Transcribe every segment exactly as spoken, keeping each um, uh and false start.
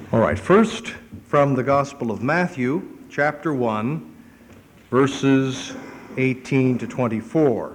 All right, first from the Gospel of Matthew, chapter one, verses eighteen to twenty-four.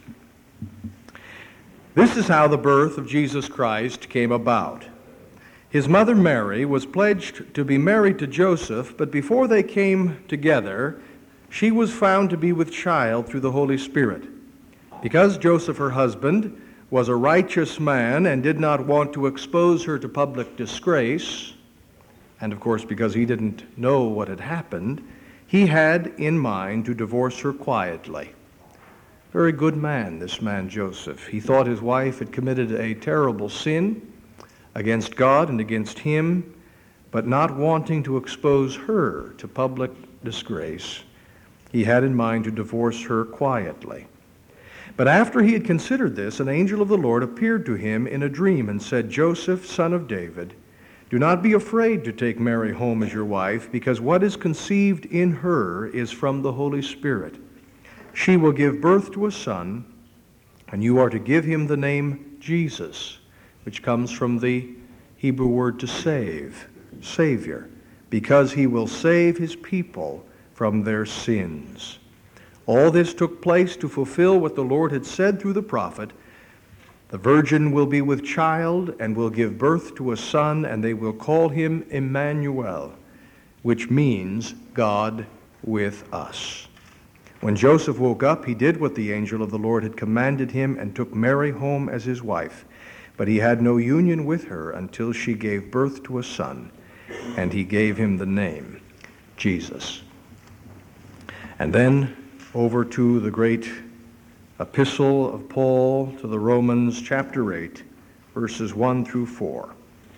This is how the birth of Jesus Christ came about. His mother Mary was pledged to be married to Joseph, but before they came together, she was found to be with child through the Holy Spirit. Because Joseph, her husband, was a righteous man and did not want to expose her to public disgrace, and of course because he didn't know what had happened, he had in mind to divorce her quietly. Very good man, this man Joseph. He thought his wife had committed a terrible sin against God and against him, but not wanting to expose her to public disgrace, he had in mind to divorce her quietly. But after he had considered this, an angel of the Lord appeared to him in a dream and said, "Joseph, son of David, do not be afraid to take Mary home as your wife, because what is conceived in her is from the Holy Spirit. She will give birth to a son, and you are to give him the name Jesus," which comes from the Hebrew word to save, Savior, "because he will save his people from their sins." All this took place to fulfill what the Lord had said through the prophet, "The virgin will be with child and will give birth to a son, and they will call him Emmanuel," which means God with us. When Joseph woke up, he did what the angel of the Lord had commanded him and took Mary home as his wife. But he had no union with her until she gave birth to a son, and he gave him the name Jesus. And then over to the great epistle of Paul to the Romans, chapter eight, verses one through four.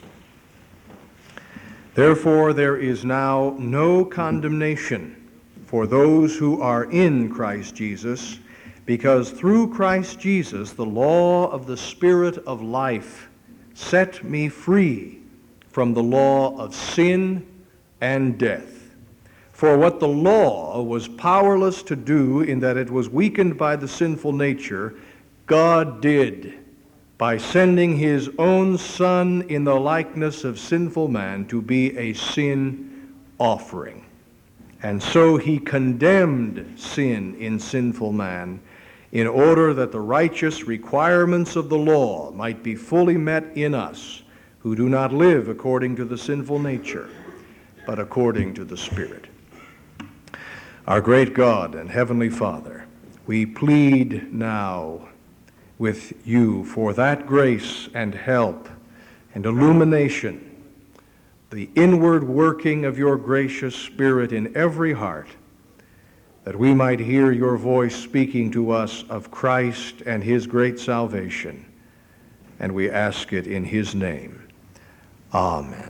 "Therefore there is now no condemnation for those who are in Christ Jesus, because through Christ Jesus the law of the Spirit of life set me free from the law of sin and death. For what the law was powerless to do in that it was weakened by the sinful nature, God did by sending his own Son in the likeness of sinful man to be a sin offering. And so he condemned sin in sinful man in order that the righteous requirements of the law might be fully met in us who do not live according to the sinful nature, but according to the Spirit." Our great God and Heavenly Father, we plead now with you for that grace and help and illumination, the inward working of your gracious Spirit in every heart, that we might hear your voice speaking to us of Christ and his great salvation. And we ask it in his name. Amen.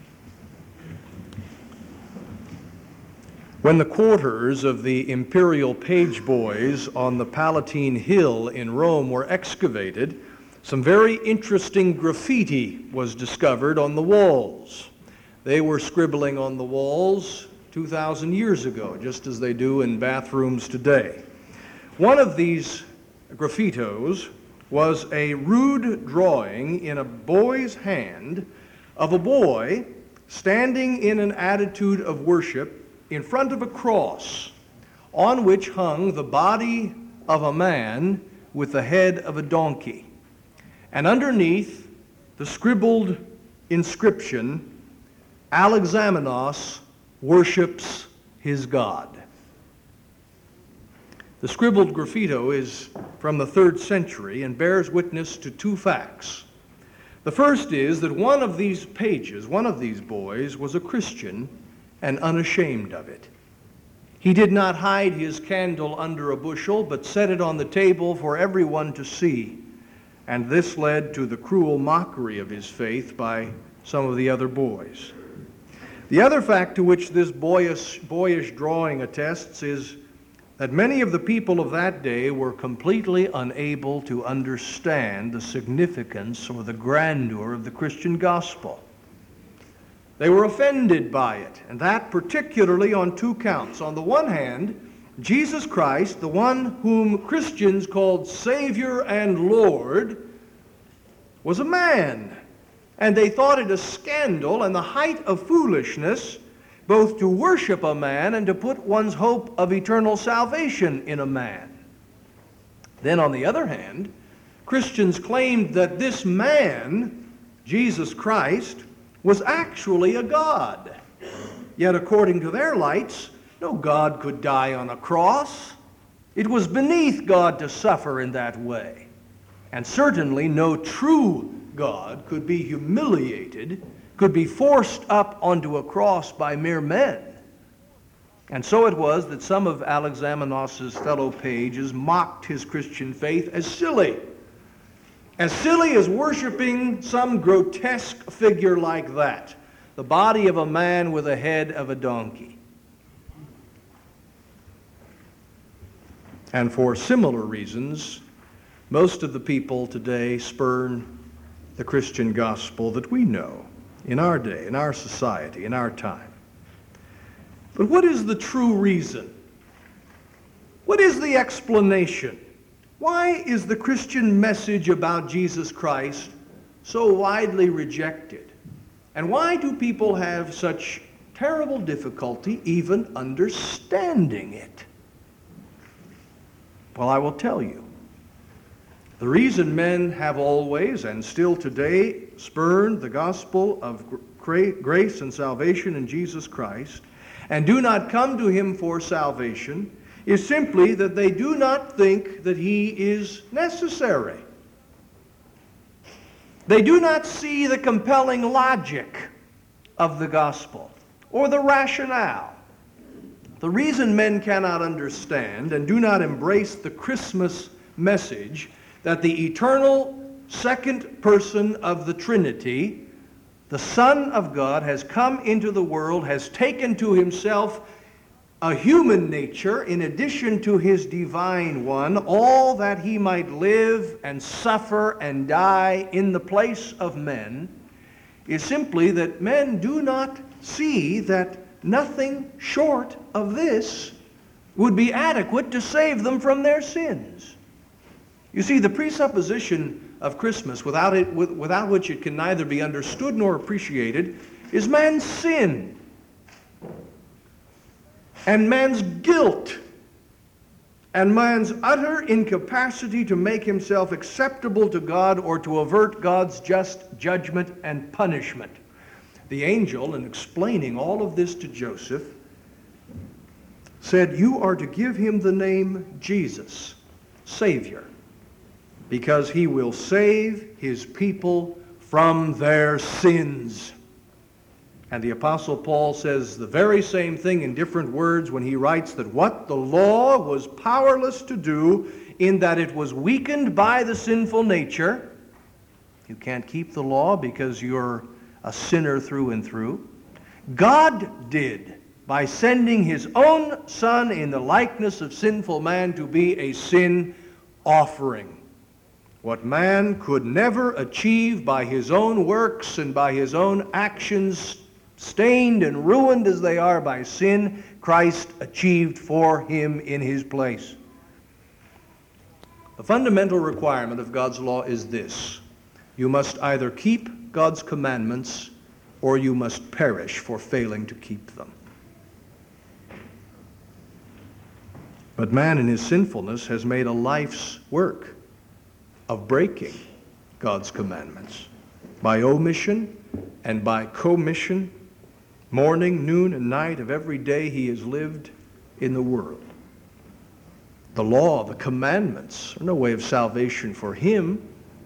When the quarters of the imperial page boys on the Palatine Hill in Rome were excavated, some very interesting graffiti was discovered on the walls. They were scribbling on the walls two thousand years ago, just as they do in bathrooms today. One of these graffitos was a rude drawing in a boy's hand of a boy standing in an attitude of worship in front of a cross on which hung the body of a man with the head of a donkey. And underneath the scribbled inscription, "Alexamenos worships his God." The scribbled graffito is from the third century and bears witness to two facts. The first is that one of these pages, one of these boys, was a Christian and unashamed of it. He did not hide his candle under a bushel, but set it on the table for everyone to see. And this led to the cruel mockery of his faith by some of the other boys. The other fact to which this boyish, boyish drawing attests is that many of the people of that day were completely unable to understand the significance or the grandeur of the Christian gospel. They were offended by it, and that particularly on two counts. On the one hand, Jesus Christ, the one whom Christians called Savior and Lord, was a man, And they thought it a scandal and the height of foolishness both to worship a man and to put one's hope of eternal salvation in a man. Then on the other hand, Christians claimed that this man, Jesus Christ, was actually a God. Yet according to their lights, no God could die on a cross. It was beneath God to suffer in that way. And certainly no true God could be humiliated, could be forced up onto a cross by mere men. And so it was that some of Alexamenos' fellow pages mocked his Christian faith as silly. As silly as worshiping some grotesque figure like that, the body of a man with a head of a donkey. And for similar reasons, most of the people today spurn the Christian gospel that we know in our day, in our society, in our time. But what is the true reason? What is the explanation? Why is the Christian message about Jesus Christ so widely rejected? And why do people have such terrible difficulty even understanding it? Well, I will tell you. The reason men have always and still today spurned the gospel of grace and salvation in Jesus Christ and do not come to him for salvation is simply that they do not think that he is necessary. They do not see the compelling logic of the gospel or the rationale. The reason men cannot understand and do not embrace the Christmas message that the eternal second person of the Trinity, the Son of God, has come into the world, has taken to himself a human nature in addition to his divine one, all that he might live and suffer and die in the place of men, is simply that men do not see that nothing short of this would be adequate to save them from their sins. You see, the presupposition of Christmas, without it, without which it can neither be understood nor appreciated, is man's sin and man's guilt and man's utter incapacity to make himself acceptable to God or to avert God's just judgment and punishment. The angel, in explaining all of this to Joseph, said, "You are to give him the name Jesus, Savior, because he will save his people from their sins." And the Apostle Paul says the very same thing in different words when he writes that what the law was powerless to do, in that it was weakened by the sinful nature. You can't keep the law because you're a sinner through and through. God did by sending his own Son in the likeness of sinful man to be a sin offering. What man could never achieve by his own works and by his own actions, stained and ruined as they are by sin, Christ achieved for him in his place. The fundamental requirement of God's law is this: you must either keep God's commandments or you must perish for failing to keep them. But man in his sinfulness has made a life's work of breaking God's commandments by omission and by commission, morning, noon, and night of every day he has lived in the world. The law, the commandments, are no way of salvation for him.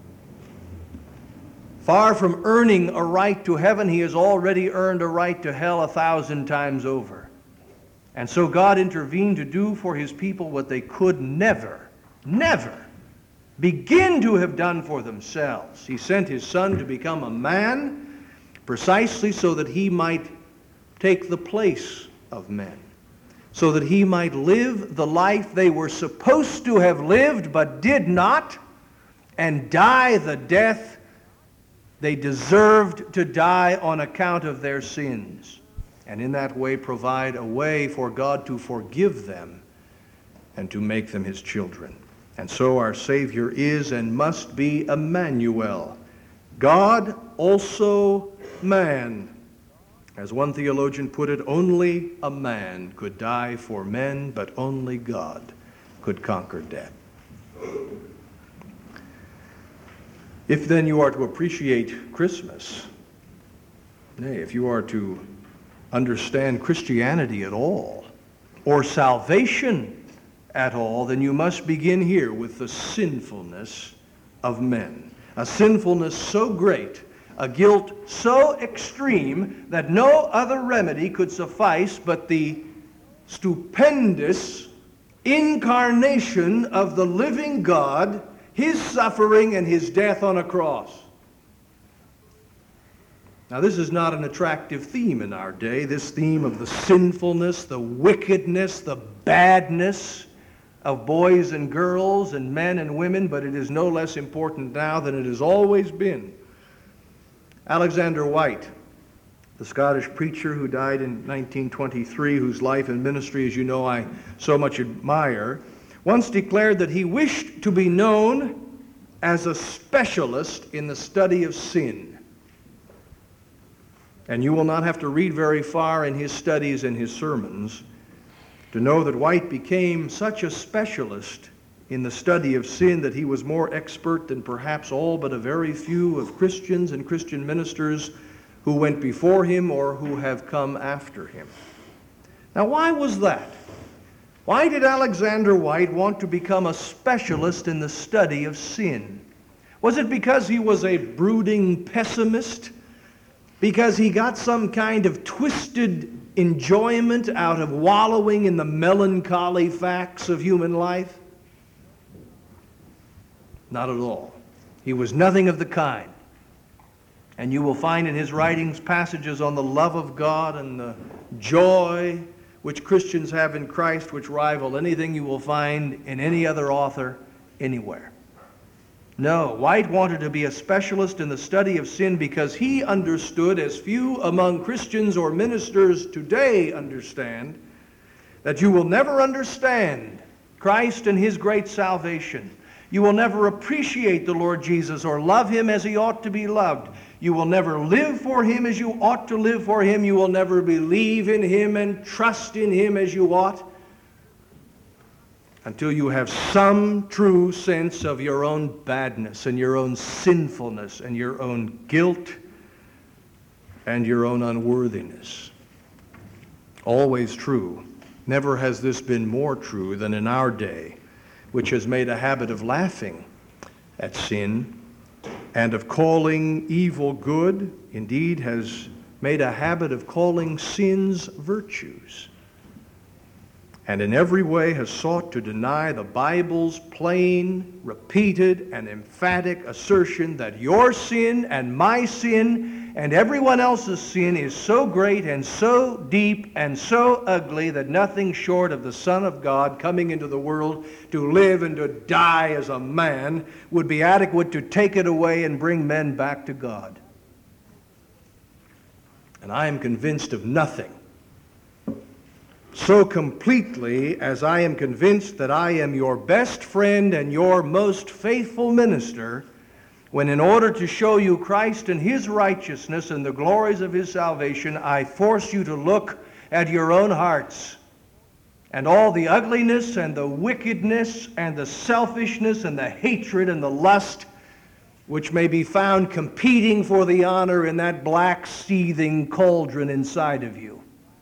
Far from earning a right to heaven, he has already earned a right to hell a thousand times over. And so God intervened to do for his people what they could never, never begin to have done for themselves. He sent his Son to become a man precisely so that he might take the place of men, so that he might live the life they were supposed to have lived but did not, and die the death they deserved to die on account of their sins, and in that way provide a way for God to forgive them and to make them his children. And so our Savior is and must be Emmanuel, God also man. As one theologian put it, only a man could die for men, but only God could conquer death. If then you are to appreciate Christmas, nay, if you are to understand Christianity at all, or salvation at all, then you must begin here with the sinfulness of men. A sinfulness so great, a guilt so extreme, that no other remedy could suffice but the stupendous incarnation of the living God, his suffering and his death on a cross. Now, this is not an attractive theme in our day, this theme of the sinfulness, the wickedness, the badness of boys and girls and men and women, but it is no less important now than it has always been. Alexander White, the Scottish preacher who died in nineteen twenty-three, whose life and ministry, as you know, I so much admire, once declared that he wished to be known as a specialist in the study of sin. And you will not have to read very far in his studies and his sermons to know that White became such a specialist in the study of sin that he was more expert than perhaps all but a very few of Christians and Christian ministers who went before him or who have come after him. Now, why was that? Why did Alexander White want to become a specialist in the study of sin? Was it because he was a brooding pessimist? Because he got some kind of twisted enjoyment out of wallowing in the melancholy facts of human life? Not at all. He was nothing of the kind. And you will find in his writings passages on the love of God and the joy which Christians have in Christ, which rival anything you will find in any other author anywhere. No, White wanted to be a specialist in the study of sin because he understood, as few among Christians or ministers today understand, that you will never understand Christ and his great salvation. You will never appreciate the Lord Jesus or love him as he ought to be loved. You will never live for him as you ought to live for him. You will never believe in him and trust in him as you ought, until you have some true sense of your own badness and your own sinfulness and your own guilt and your own unworthiness. Always true. Never has this been more true than in our day, which has made a habit of laughing at sin and of calling evil good, indeed has made a habit of calling sins virtues, and in every way has sought to deny the Bible's plain, repeated, and emphatic assertion that your sin and my sin and everyone else's sin is so great and so deep and so ugly that nothing short of the Son of God coming into the world to live and to die as a man would be adequate to take it away and bring men back to God. And I am convinced of nothing so completely as I am convinced that I am your best friend and your most faithful minister, when in order to show you Christ and his righteousness and the glories of his salvation, I force you to look at your own hearts and all the ugliness and the wickedness and the selfishness and the hatred and the lust which may be found competing for the honor in that black seething cauldron inside of you.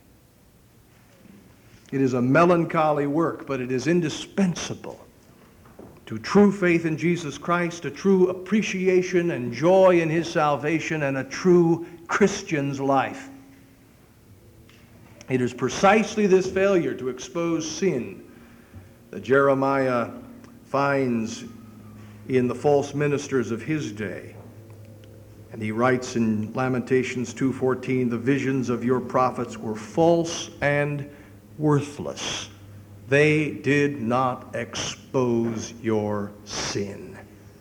It is a melancholy work, but it is indispensable to true faith in Jesus Christ, a true appreciation and joy in his salvation, and a true Christian's life. It is precisely this failure to expose sin that Jeremiah finds in the false ministers of his day. And he writes in Lamentations two fourteen, "The visions of your prophets were false and worthless. They did not expose your sin."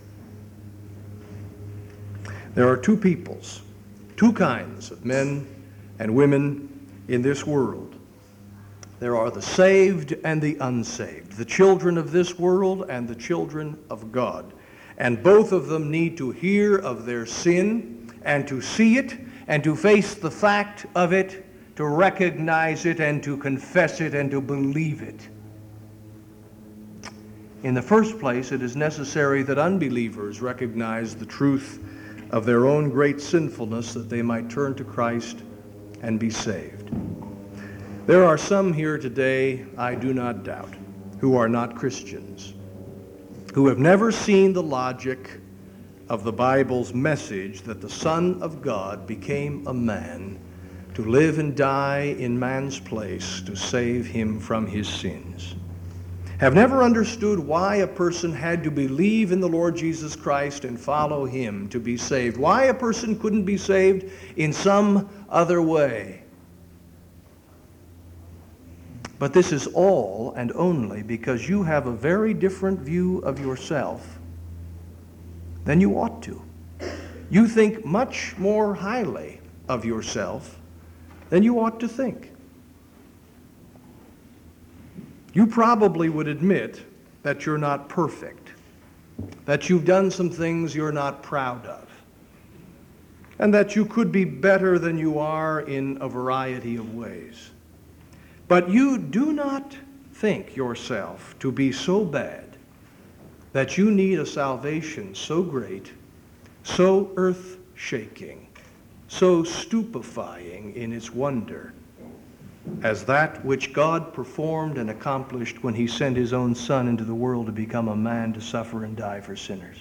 There are two peoples, two kinds of men and women in this world. There are the saved and the unsaved, the children of this world and the children of God. And both of them need to hear of their sin and to see it and to face the fact of it, to recognize it and to confess it and to believe it. In the first place, it is necessary that unbelievers recognize the truth of their own great sinfulness, that they might turn to Christ and be saved. There are some here today, I do not doubt, who are not Christians, who have never seen the logic of the Bible's message that the Son of God became a man to live and die in man's place to save him from his sins. Have never understood why a person had to believe in the Lord Jesus Christ and follow him to be saved. Why a person couldn't be saved in some other way. But this is all and only because you have a very different view of yourself than you ought to. You think much more highly of yourself than you ought to think. You probably would admit that you're not perfect, that you've done some things you're not proud of, and that you could be better than you are in a variety of ways. But you do not think yourself to be so bad that you need a salvation so great, so earth-shaking, so stupefying in its wonder, as that which God performed and accomplished when he sent his own Son into the world to become a man to suffer and die for sinners.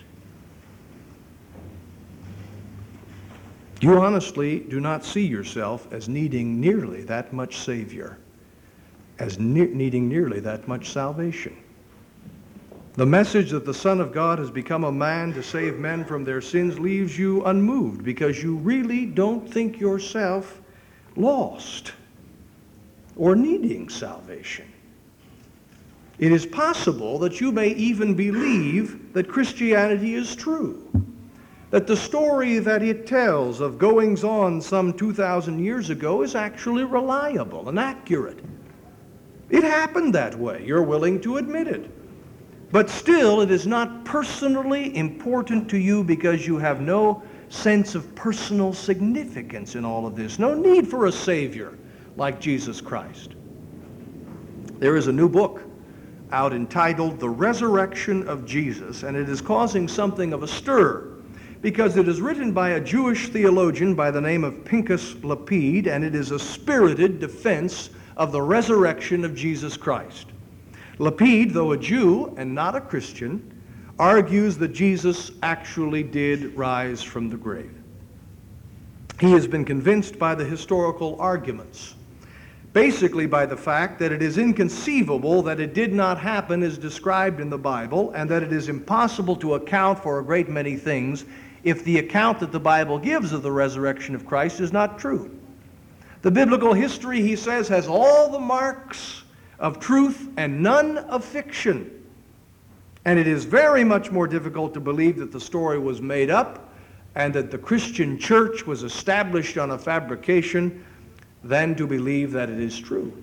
You honestly do not see yourself as needing nearly that much Savior, as ne- needing nearly that much salvation. The message that the Son of God has become a man to save men from their sins leaves you unmoved because you really don't think yourself lost or needing salvation. It is possible that you may even believe that Christianity is true, that the story that it tells of goings-on some two thousand years ago is actually reliable and accurate. It happened that way. You're willing to admit it. But still, it is not personally important to you because you have no sense of personal significance in all of this. No need for a Savior like Jesus Christ. There is a new book out entitled The Resurrection of Jesus, and it is causing something of a stir because it is written by a Jewish theologian by the name of Pinchas Lapid, and it is a spirited defense of the resurrection of Jesus Christ. Lapid, though a Jew and not a Christian, argues that Jesus actually did rise from the grave. He has been convinced by the historical arguments, basically by the fact that it is inconceivable that it did not happen as described in the Bible, and that it is impossible to account for a great many things if the account that the Bible gives of the resurrection of Christ is not true. The biblical history, he says, has all the marks of truth and none of fiction. And it is very much more difficult to believe that the story was made up and that the Christian church was established on a fabrication than to believe that it is true.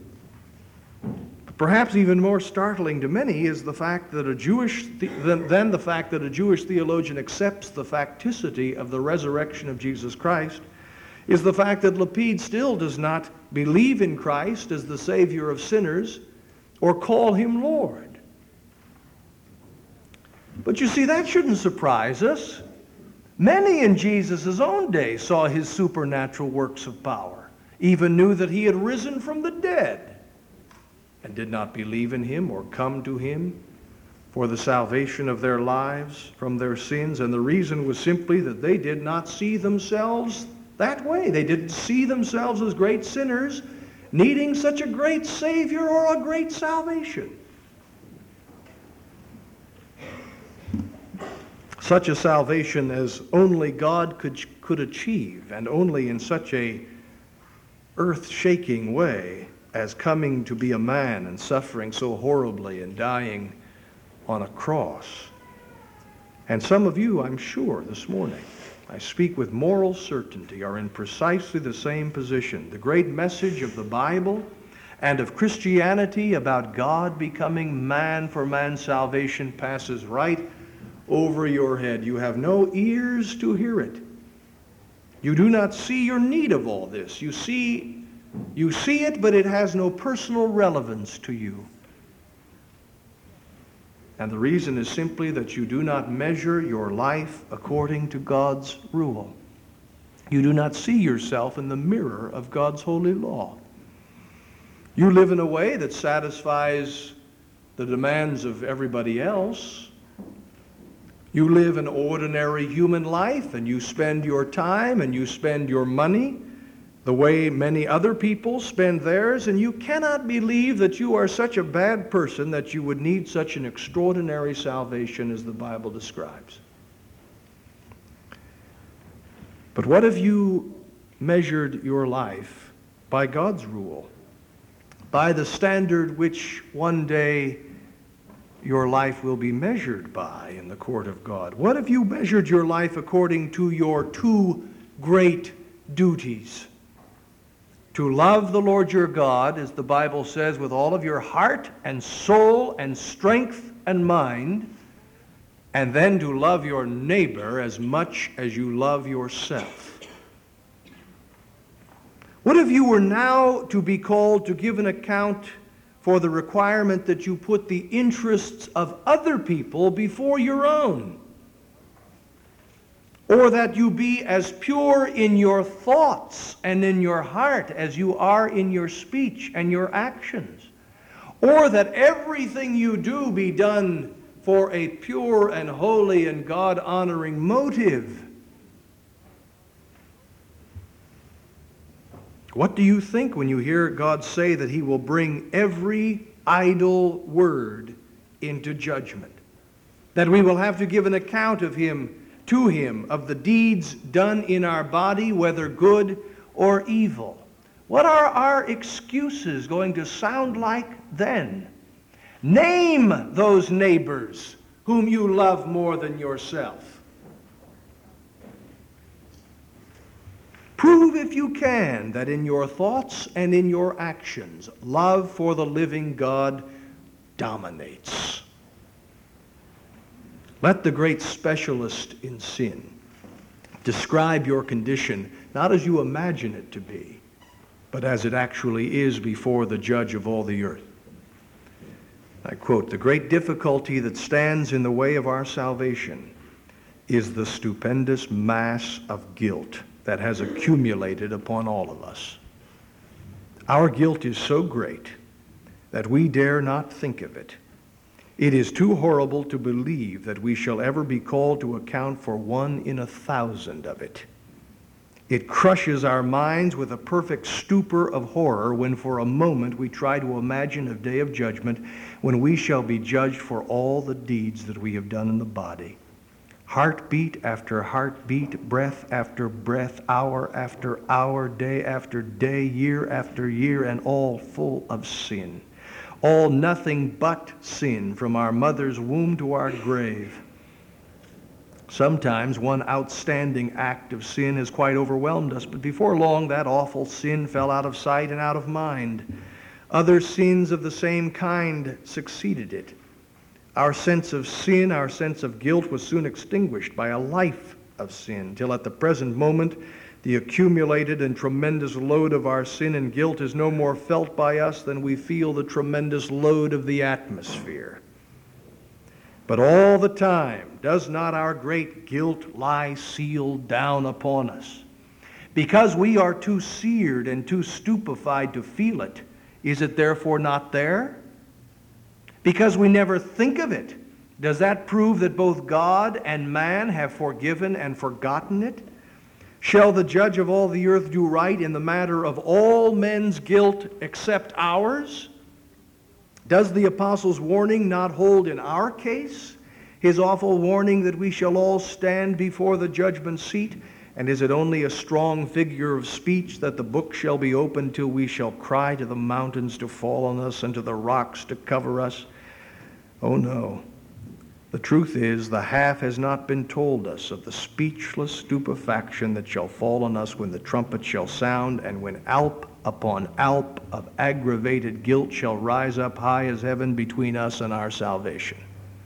But perhaps even more startling to many is the fact that a Jewish the, than, than the fact that a Jewish theologian accepts the facticity of the resurrection of Jesus Christ is the fact that Lapid still does not believe in Christ as the Savior of sinners or call him Lord. But you see, that shouldn't surprise us. Many in Jesus' own day saw his supernatural works of power, even knew that he had risen from the dead, and did not believe in him or come to him for the salvation of their lives from their sins. And the reason was simply that they did not see themselves that way. They didn't see themselves as great sinners needing such a great Savior or a great salvation. Such a salvation as only God could, could achieve, and only in such a earth-shaking way as coming to be a man and suffering so horribly and dying on a cross. And some of you, I'm sure, this morning, I speak with moral certainty, are in precisely the same position. The great message of the Bible and of Christianity about God becoming man for man's salvation passes right over your head. You have no ears to hear it. You do not see your need of all this. You see, you see it, but it has no personal relevance to you. And the reason is simply that you do not measure your life according to God's rule. You do not see yourself in the mirror of God's holy law. You live in a way that satisfies the demands of everybody else. You live an ordinary human life, and you spend your time and you spend your money the way many other people spend theirs, and you cannot believe that you are such a bad person that you would need such an extraordinary salvation as the Bible describes. But what if you measured your life by God's rule, by the standard which one day your life will be measured by in the court of God? What if you measured your life according to your two great duties? To love the Lord your God, as the Bible says, with all of your heart and soul and strength and mind, and then to love your neighbor as much as you love yourself. What if you were now to be called to give an account for the requirement that you put the interests of other people before your own? Or that you be as pure in your thoughts and in your heart as you are in your speech and your actions? Or that everything you do be done for a pure and holy and God-honoring motive? What do you think when you hear God say that he will bring every idle word into judgment? That we will have to give an account of him, to him, of the deeds done in our body, whether good or evil? What are our excuses going to sound like then? Name those neighbors whom you love more than yourself. Prove, if you can, that in your thoughts and in your actions, love for the living God dominates. Let the great specialist in sin describe your condition not as you imagine it to be, but as it actually is before the judge of all the earth. I quote, "The great difficulty that stands in the way of our salvation is the stupendous mass of guilt that has accumulated upon all of us. Our guilt is so great that we dare not think of it. It is too horrible to believe that we shall ever be called to account for one in a thousand of it. It crushes our minds with a perfect stupor of horror when for a moment we try to imagine a day of judgment when we shall be judged for all the deeds that we have done in the body. Heartbeat after heartbeat, breath after breath, hour after hour, day after day, year after year, and all full of sin. All nothing but sin from our mother's womb to our grave. Sometimes one outstanding act of sin has quite overwhelmed us, but before long that awful sin fell out of sight and out of mind. Other sins of the same kind succeeded it. Our sense of sin, our sense of guilt was soon extinguished by a life of sin, till at the present moment the accumulated and tremendous load of our sin and guilt is no more felt by us than we feel the tremendous load of the atmosphere. But all the time, does not our great guilt lie sealed down upon us? Because we are too seared and too stupefied to feel it, is it therefore not there? Because we never think of it, does that prove that both God and man have forgiven and forgotten it? Shall the judge of all the earth do right in the matter of all men's guilt except ours? Does the apostle's warning not hold in our case? His awful warning that we shall all stand before the judgment seat? And is it only a strong figure of speech that the book shall be opened till we shall cry to the mountains to fall on us and to the rocks to cover us? Oh no. The truth is, the half has not been told us of the speechless stupefaction that shall fall on us when the trumpet shall sound, and when alp upon alp of aggravated guilt shall rise up high as heaven between us and our salvation.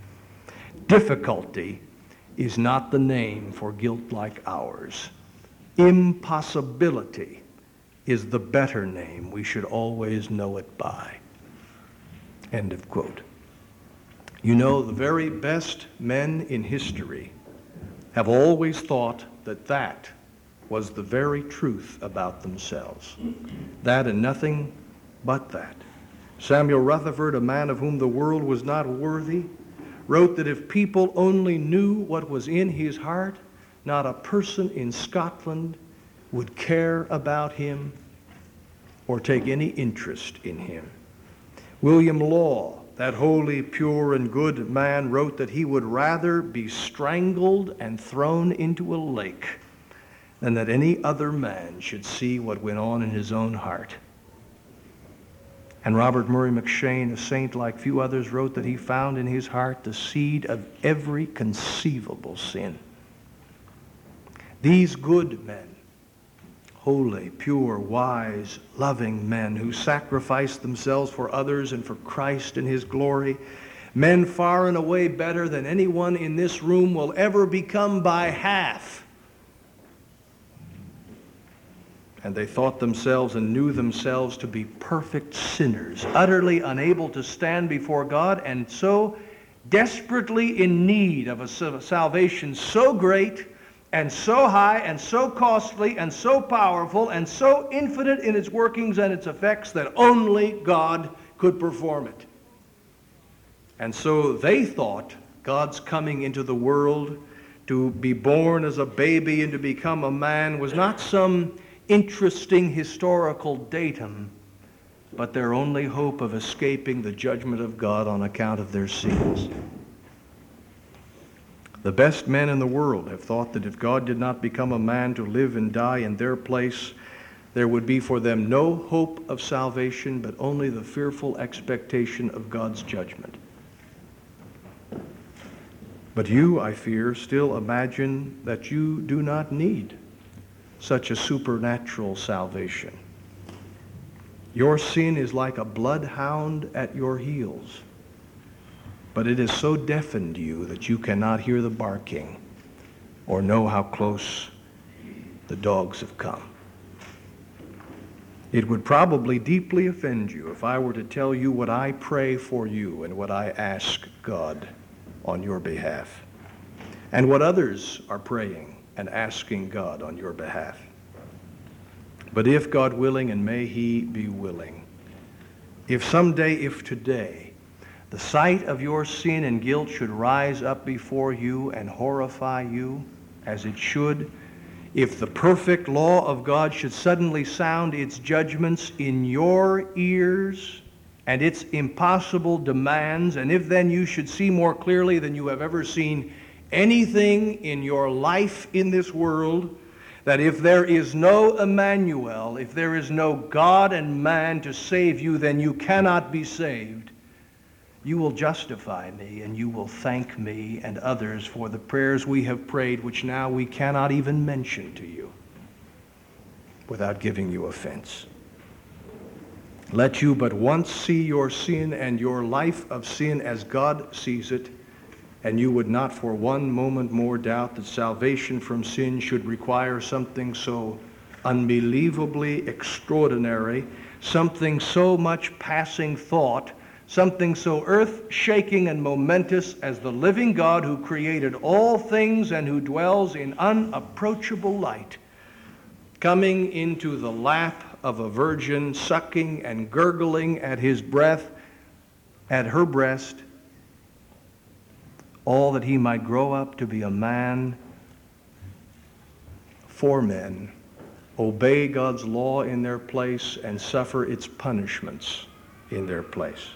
Difficulty is not the name for guilt like ours. Impossibility is the better name. We should always know it by. End of quote. You know, the very best men in history have always thought that that was the very truth about themselves. That and nothing but that. Samuel Rutherford, a man of whom the world was not worthy, wrote that if people only knew what was in his heart, not a person in Scotland would care about him or take any interest in him. William Law, that holy, pure, and good man, wrote that he would rather be strangled and thrown into a lake than that any other man should see what went on in his own heart. And Robert Murray McCheyne, a saint like few others, wrote that he found in his heart the seed of every conceivable sin. These good men, holy, pure, wise, loving men who sacrificed themselves for others and for Christ and his glory, men far and away better than anyone in this room will ever become by half. And they thought themselves and knew themselves to be perfect sinners, utterly unable to stand before God, and so desperately in need of a salvation so great and so high and so costly and so powerful and so infinite in its workings and its effects that only God could perform it. And so they thought God's coming into the world to be born as a baby and to become a man was not some interesting historical datum, but their only hope of escaping the judgment of God on account of their sins. The best men in the world have thought that if God did not become a man to live and die in their place, there would be for them no hope of salvation, but only the fearful expectation of God's judgment. But you, I fear, still imagine that you do not need such a supernatural salvation. Your sin is like a bloodhound at your heels, but it has so deafened you that you cannot hear the barking or know how close the dogs have come. It would probably deeply offend you if I were to tell you what I pray for you and what I ask God on your behalf, and what others are praying and asking God on your behalf. But if God willing, and may he be willing, if someday, if today, the sight of your sin and guilt should rise up before you and horrify you, as it should, if the perfect law of God should suddenly sound its judgments in your ears and its impossible demands, and if then you should see more clearly than you have ever seen anything in your life in this world, that if there is no Emmanuel, if there is no God and man to save you, then you cannot be saved, you will justify me and you will thank me and others for the prayers we have prayed, which now we cannot even mention to you without giving you offense. Let you but once see your sin and your life of sin as God sees it, and you would not for one moment more doubt that salvation from sin should require something so unbelievably extraordinary, something so much passing thought, something so earth-shaking and momentous as the living God who created all things and who dwells in unapproachable light, coming into the lap of a virgin, sucking and gurgling at his breath, at her breast, all that he might grow up to be a man for men, obey God's law in their place, and suffer its punishments in their place.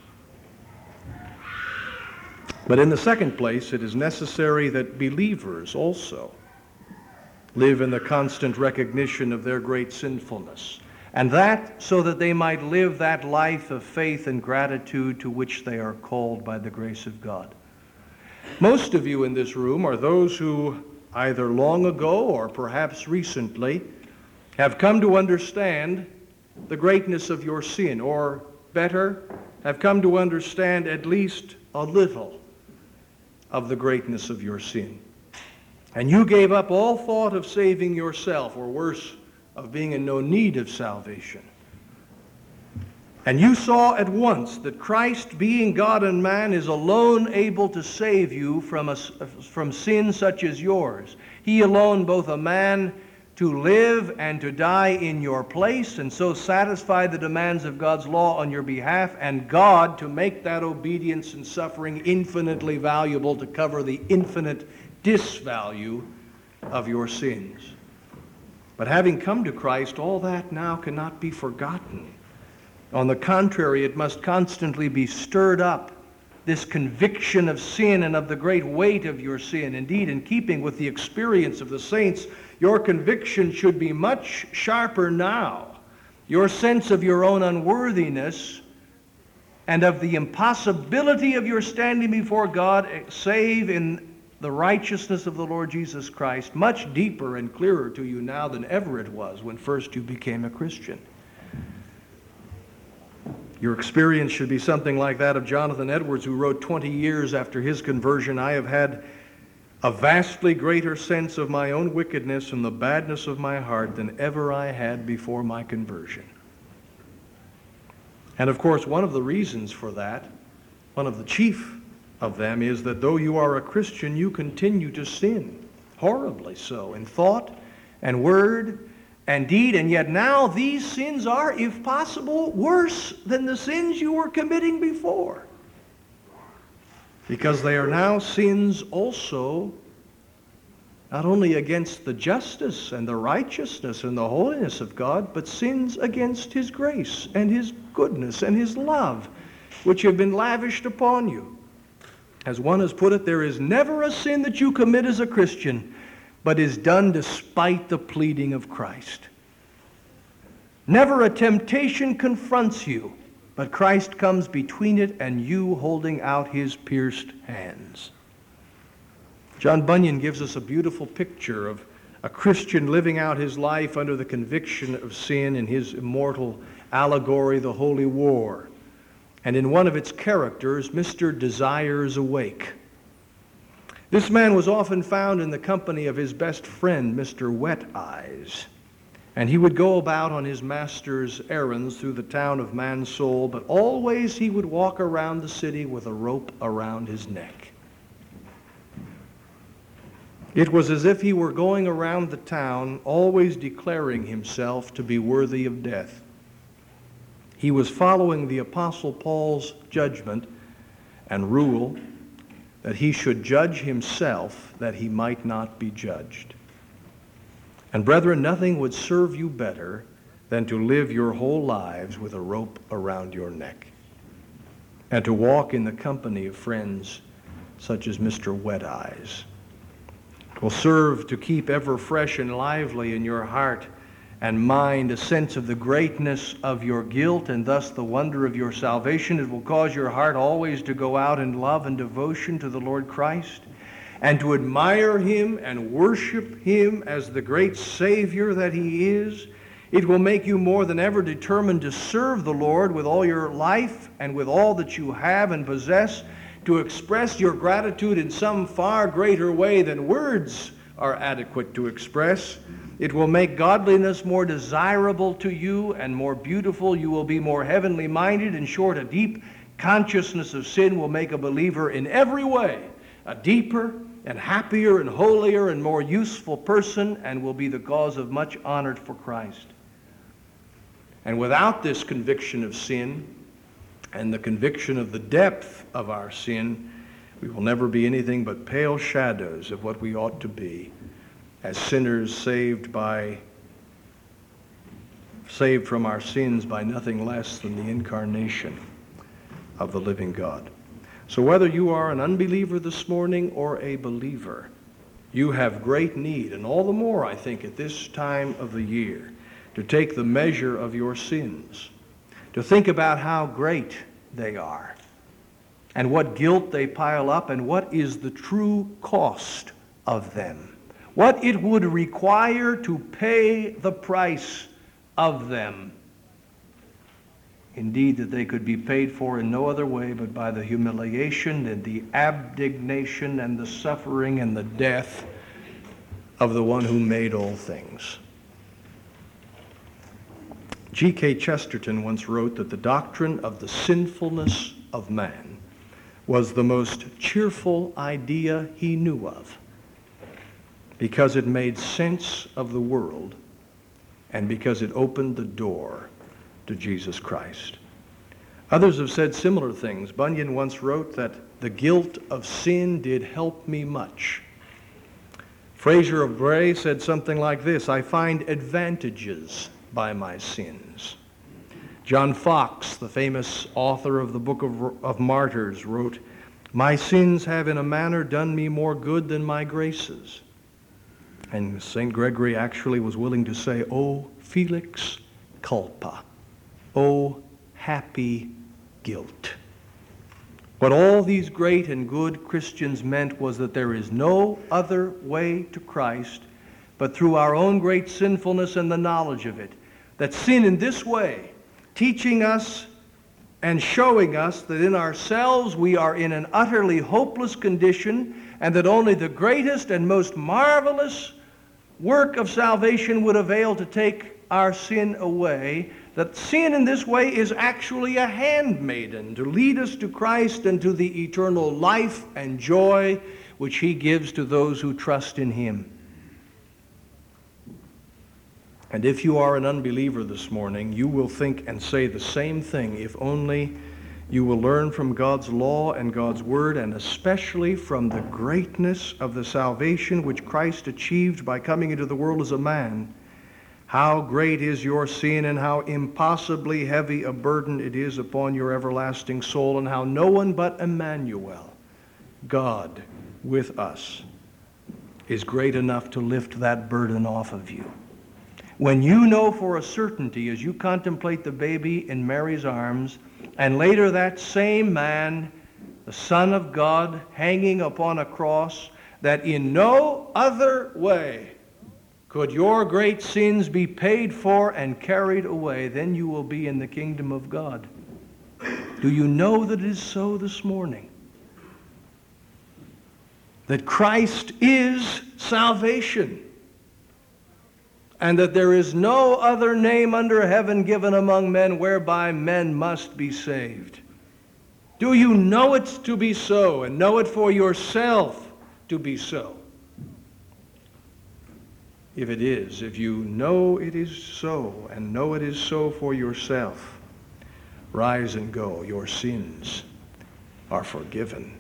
But in the second place, it is necessary that believers also live in the constant recognition of their great sinfulness, and that so that they might live that life of faith and gratitude to which they are called by the grace of God. Most of you in this room are those who either long ago or perhaps recently have come to understand the greatness of your sin, or better, have come to understand at least a little of the greatness of your sin. And you gave up all thought of saving yourself, or worse, of being in no need of salvation. And you saw at once that Christ, being God and man, is alone able to save you from, a, from sin such as yours. He alone, both a man to live and to die in your place, and so satisfy the demands of God's law on your behalf, and God to make that obedience and suffering infinitely valuable to cover the infinite disvalue of your sins. But having come to Christ, all that now cannot be forgotten. On the contrary, it must constantly be stirred up, this conviction of sin and of the great weight of your sin. Indeed, in keeping with the experience of the saints, your conviction should be much sharper now. Your sense of your own unworthiness and of the impossibility of your standing before God, save in the righteousness of the Lord Jesus Christ, much deeper and clearer to you now than ever it was when first you became a Christian. Your experience should be something like that of Jonathan Edwards, who wrote twenty years after his conversion, "I have had a vastly greater sense of my own wickedness and the badness of my heart than ever I had before my conversion." And of course, one of the reasons for that, one of the chief of them, is that though you are a Christian, you continue to sin, horribly so, in thought and word and deed, and yet now these sins are, if possible, worse than the sins you were committing before, because they are now sins also not only against the justice and the righteousness and the holiness of God, but sins against His grace and His goodness and His love, which have been lavished upon you. As one has put it, there is never a sin that you commit as a Christian but is done despite the pleading of Christ. Never a temptation confronts you, but Christ comes between it and you holding out His pierced hands. John Bunyan gives us a beautiful picture of a Christian living out his life under the conviction of sin in his immortal allegory, The Holy War. And in one of its characters, Mister Desires Awake. This man was often found in the company of his best friend, Mister Wet Eyes, and he would go about on his master's errands through the town of Mansoul, but always he would walk around the city with a rope around his neck. It was as if he were going around the town, always declaring himself to be worthy of death. He was following the Apostle Paul's judgment and rule that he should judge himself that he might not be judged. And brethren, nothing would serve you better than to live your whole lives with a rope around your neck and to walk in the company of friends such as Mister Wet Eyes. It will serve to keep ever fresh and lively in your heart and mind a sense of the greatness of your guilt and thus the wonder of your salvation. It will cause your heart always to go out in love and devotion to the Lord Christ and to admire Him and worship Him as the great Savior that He is. It will make you more than ever determined to serve the Lord with all your life and with all that you have and possess, to express your gratitude in some far greater way than words are adequate to express. It will make godliness more desirable to you and more beautiful. You will be more heavenly minded. In short, a deep consciousness of sin will make a believer in every way a deeper and happier and holier and more useful person, and will be the cause of much honor for Christ. And without this conviction of sin and the conviction of the depth of our sin, we will never be anything but pale shadows of what we ought to be as sinners saved by saved from our sins by nothing less than the incarnation of the living God. So whether you are an unbeliever this morning or a believer, you have great need, and all the more, I think, at this time of the year, to take the measure of your sins, to think about how great they are, and what guilt they pile up, and what is the true cost of them. What it would require to pay the price of them. Indeed, that they could be paid for in no other way but by the humiliation and the abnegation and the suffering and the death of the one who made all things. G K Chesterton once wrote that the doctrine of the sinfulness of man was the most cheerful idea he knew of, because it made sense of the world and because it opened the door to Jesus Christ. Others have said similar things. Bunyan once wrote that the guilt of sin did help me much. Fraser of Bray said something like this: I find advantages by my sins. John Foxe, the famous author of the Book of, of Martyrs, wrote, my sins have in a manner done me more good than my graces. And Saint Gregory actually was willing to say, O felix culpa, O happy guilt. What all these great and good Christians meant was that there is no other way to Christ but through our own great sinfulness and the knowledge of it. That sin in this way, teaching us and showing us that in ourselves we are in an utterly hopeless condition, and that only the greatest and most marvelous work of salvation would avail to take our sin away, that sin in this way is actually a handmaiden to lead us to Christ and to the eternal life and joy which he gives to those who trust in him. And if you are an unbeliever this morning, you will think and say the same thing, if only you will learn from God's law and God's word, and especially from the greatness of the salvation which Christ achieved by coming into the world as a man, how great is your sin and how impossibly heavy a burden it is upon your everlasting soul, and how no one but Emmanuel, God with us, is great enough to lift that burden off of you. When you know for a certainty, as you contemplate the baby in Mary's arms, and later that same man, the Son of God, hanging upon a cross, that in no other way could your great sins be paid for and carried away, then you will be in the kingdom of God. Do you know that it is so this morning? That Christ is salvation, and that there is no other name under heaven given among men whereby men must be saved. Do you know it to be so, and know it for yourself to be so? If it is, if you know it is so, and know it is so for yourself, rise and go. Your sins are forgiven.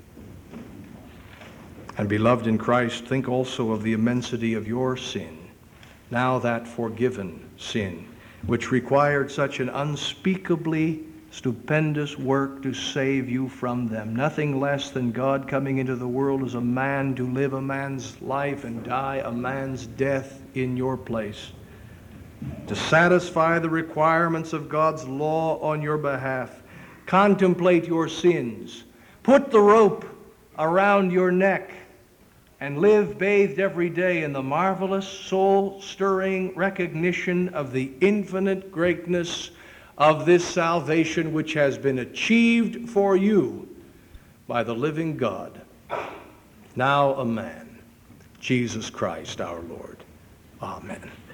And beloved in Christ, think also of the immensity of your sin. Now that forgiven sin, which required such an unspeakably stupendous work to save you from them. Nothing less than God coming into the world as a man to live a man's life and die a man's death in your place, to satisfy the requirements of God's law on your behalf. Contemplate your sins. Put the rope around your neck and live bathed every day in the marvelous, soul-stirring recognition of the infinite greatness of this salvation which has been achieved for you by the living God, now a man, Jesus Christ our Lord. Amen.